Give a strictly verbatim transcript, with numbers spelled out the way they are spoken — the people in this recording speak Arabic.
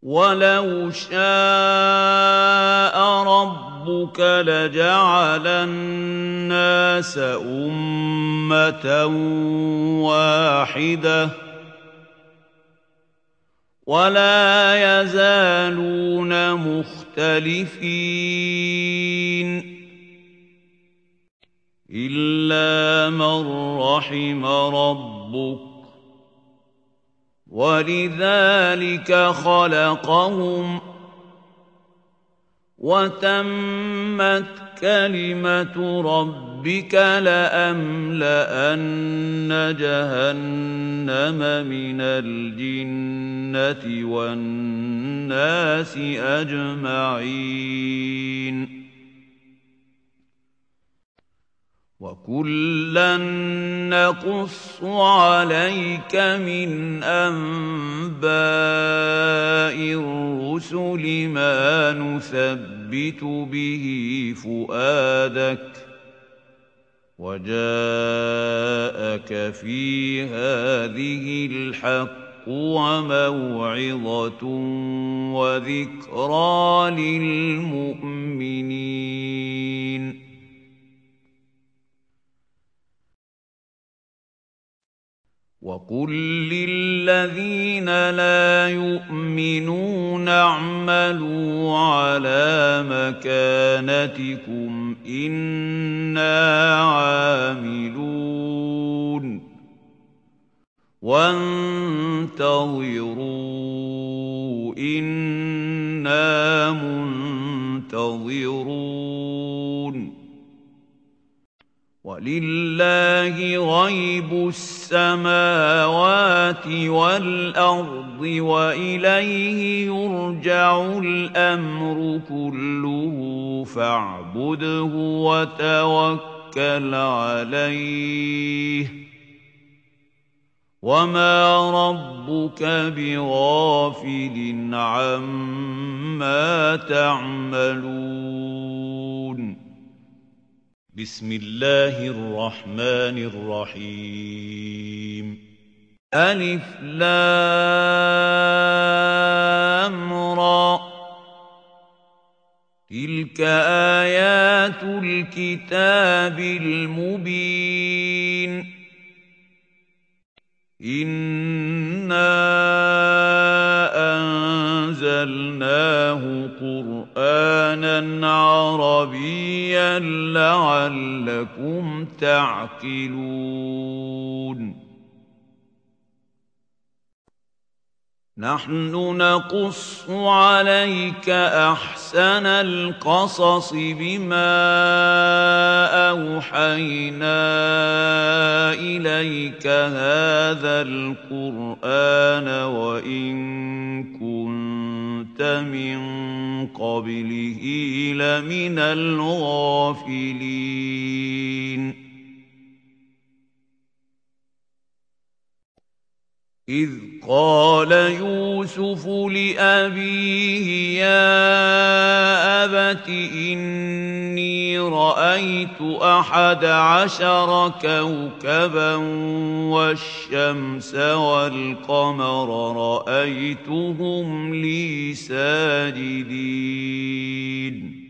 وَلَوْ شَاءَ رَبُّكَ لَجَعَلَ النَّاسَ أُمَّةً وَاحِدَةً وَلَا يَزَالُونَ مُخْتَلِفِينَ إِلَّا مَن رَّحِمَ رَبُّكَ وَلِذَٰلِكَ خَلَقَهُمْ وَتَمَّتْ كَلِمَةُ رَبِّكَ لَأَمْلَأَنَّ جَهَنَّمَ مِنَ الْجِنَّةِ وَالنَّاسِ أَجْمَعِينَ وَكُلًّا نَّقُصُّ عَلَيْكَ مِنْ أَنبَاءِ الرُّسُلِ مَا نُثَبِّتُ بِهِ فُؤَادَكَ وَجَاءَكَ فِي هَٰذِهِ الْحَقُّ وَمَوْعِظَةٌ وَذِكْرَىٰ لِلْمُؤْمِنِينَ وَقُل لِّلَّذِينَ لَا يُؤْمِنُونَ اعْمَلُوا عَلَىٰ مَكَانَتِكُمْ إِنَّا عَامِلُونَ وَانتَظِرُوا إِنَّا مُنتَظِرُونَ وَلِلَّهِ غَيْبُ السَّمَاوَاتِ وَالْأَرْضِ وَإِلَيْهِ يُرْجَعُ الْأَمْرُ كُلُّهُ فَاعْبُدْهُ وَتَوَكَّلْ عَلَيْهِ وَمَا رَبُّكَ بِغَافِلٍ عَمَّا تَعْمَلُونَ بسم الله الرحمن الرحيم ألف لام را تلك آيات الكتاب المبين إنا أنزلناه قرآنا عربيا لعلكم تعقلون نحن نقص عليك أحسن القصص بما أوحينا إليك هذا القرآن وإن كنت من قبله لمن الغافلين إذ قال يوسف لأبيه يا أبت إني رأيت أحد عشر كوكبا والشمس والقمر رأيتهم لي ساجدين